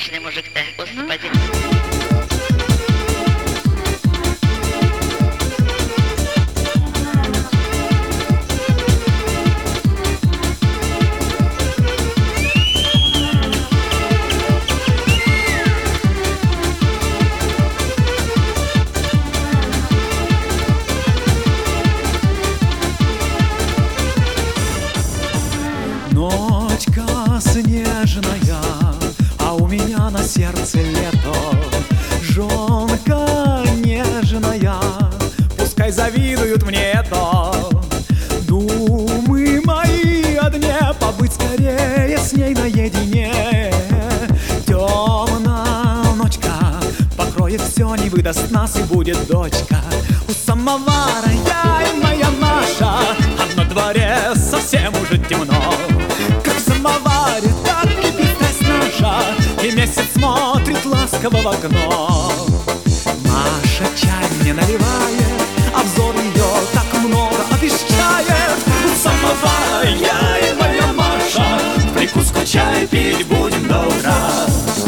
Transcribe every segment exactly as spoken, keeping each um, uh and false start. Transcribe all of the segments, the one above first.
Приличный мужик, да, господи. Ночка снежная, а у меня на сердце лето. Жонка нежная, пускай завидуют мне это. Думы мои о дне, побыть скорее с ней наедине. Темная ночка покроет все, не выдаст нас, и будет дочка. У самовара я и моя Маша, а на дворе совсем уже темно. Как в самоваре, так кипит страсть наша, и месяц смотрит ласково в окно. Маша чай мне наливает, а взор ее так много обещает. У самовара я и моя Маша, в прикуску чай пить будем до утра.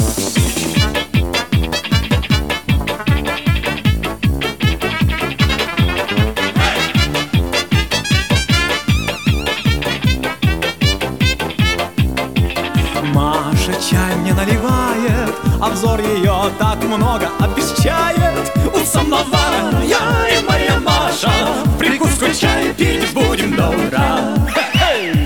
Маша чай мне наливает, а взор ее так много обещает. У самовара я и моя Маша, в прикуску чай пить будем до утра. Хе-хей!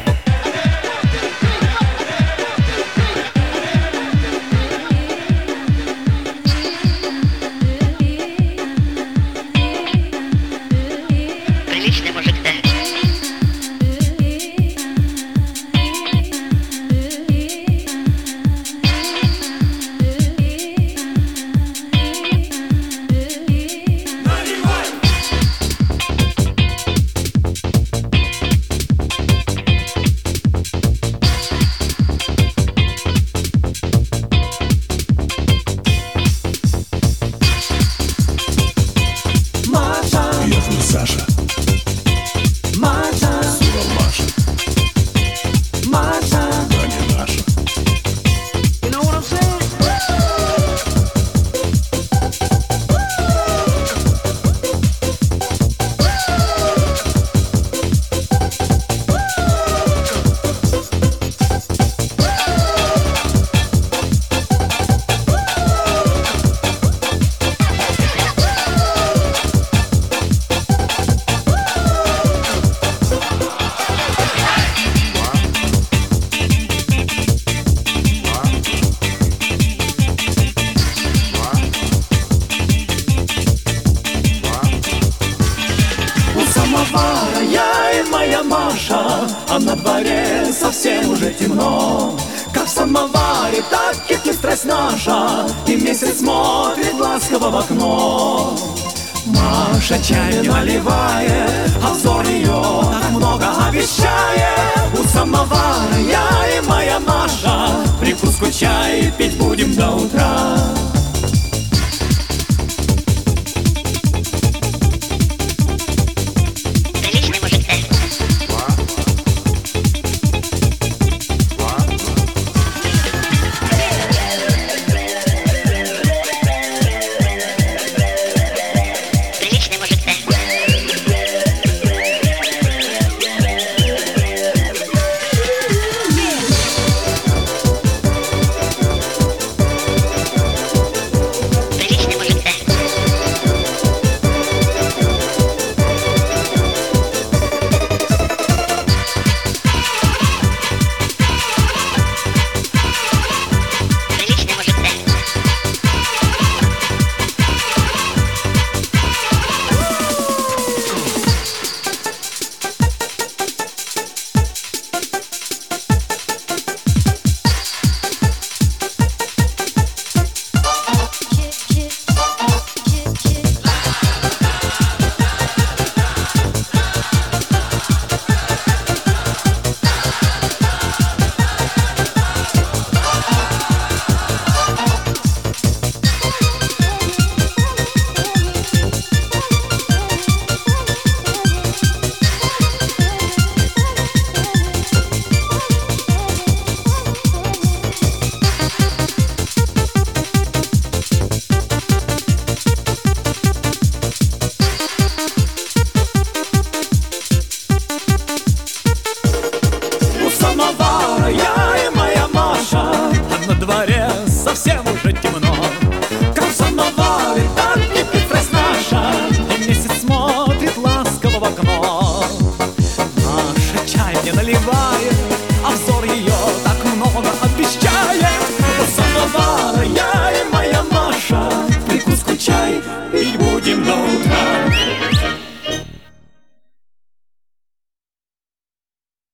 Приличный мужик, да. Саша, Маша, Сурал Маша, Маша, да не наша. you know what I'm saying? Самовара я и моя Маша, а на дворе совсем уже темно. Как в самоваре, так кипит страсть наша, и месяц смотрит ласково в окно. Маша чай не наливает, а взор ее так много обещает. У самовара я и моя Маша, прикуску чай пить будем до